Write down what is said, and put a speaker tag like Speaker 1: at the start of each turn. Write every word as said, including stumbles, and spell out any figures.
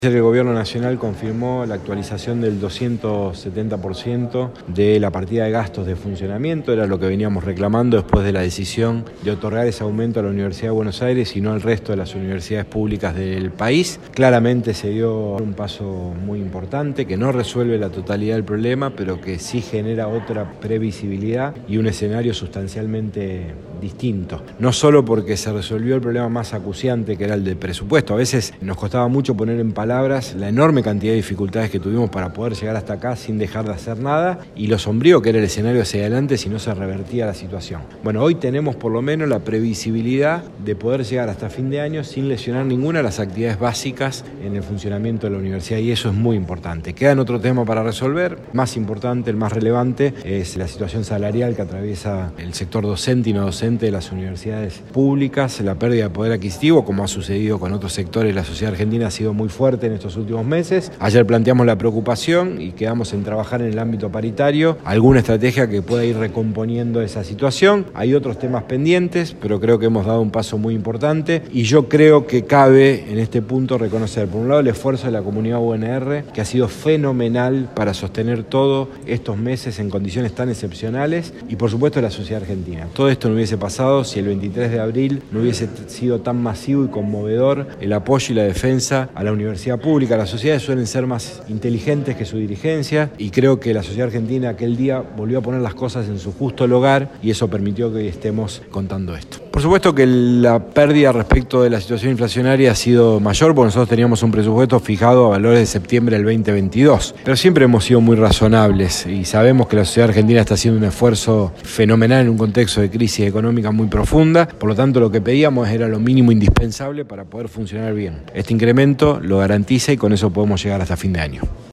Speaker 1: El Gobierno Nacional confirmó la actualización del doscientos setenta por ciento de la partida de gastos de funcionamiento, era lo que veníamos reclamando después de la decisión de otorgar ese aumento a la Universidad de Buenos Aires y no al resto de las universidades públicas del país. Claramente se dio un paso muy importante que no resuelve la totalidad del problema, pero que sí genera otra previsibilidad y un escenario sustancialmente distinto. No solo porque se resolvió el problema más acuciante, que era el del presupuesto. A veces nos costaba mucho poner en palabras la enorme cantidad de dificultades que tuvimos para poder llegar hasta acá sin dejar de hacer nada y lo sombrío que era el escenario hacia adelante si no se revertía la situación. Bueno, hoy tenemos por lo menos la previsibilidad de poder llegar hasta fin de año sin lesionar ninguna de las actividades básicas en el funcionamiento de la universidad y eso es muy importante. Quedan otro tema para resolver, más importante, el más relevante, es la situación salarial que atraviesa el sector docente y no docente de las universidades públicas, la pérdida de poder adquisitivo, como ha sucedido con otros sectores de la sociedad argentina, ha sido muy fuerte en estos últimos meses. Ayer planteamos la preocupación y quedamos en trabajar en el ámbito paritario alguna estrategia que pueda ir recomponiendo esa situación. Hay otros temas pendientes, pero creo que hemos dado un paso muy importante y yo creo que cabe en este punto reconocer, por un lado, el esfuerzo de la comunidad U N R, que ha sido fenomenal para sostener todos estos meses en condiciones tan excepcionales y, por supuesto, la sociedad argentina. Todo esto no hubiese pasado si el veintitrés de abril no hubiese sido tan masivo y conmovedor el apoyo y la defensa a la universidad pública. Las sociedades suelen ser más inteligentes que su dirigencia y creo que la sociedad argentina aquel día volvió a poner las cosas en su justo lugar y eso permitió que hoy estemos contando esto. Por supuesto que la pérdida respecto de la situación inflacionaria ha sido mayor porque nosotros teníamos un presupuesto fijado a valores de septiembre del veinte veintidós, pero siempre hemos sido muy razonables y sabemos que la sociedad argentina está haciendo un esfuerzo fenomenal en un contexto de crisis económica muy profunda, por lo tanto lo que pedíamos era lo mínimo indispensable para poder funcionar bien. Este incremento lo garantiza y con eso podemos llegar hasta fin de año.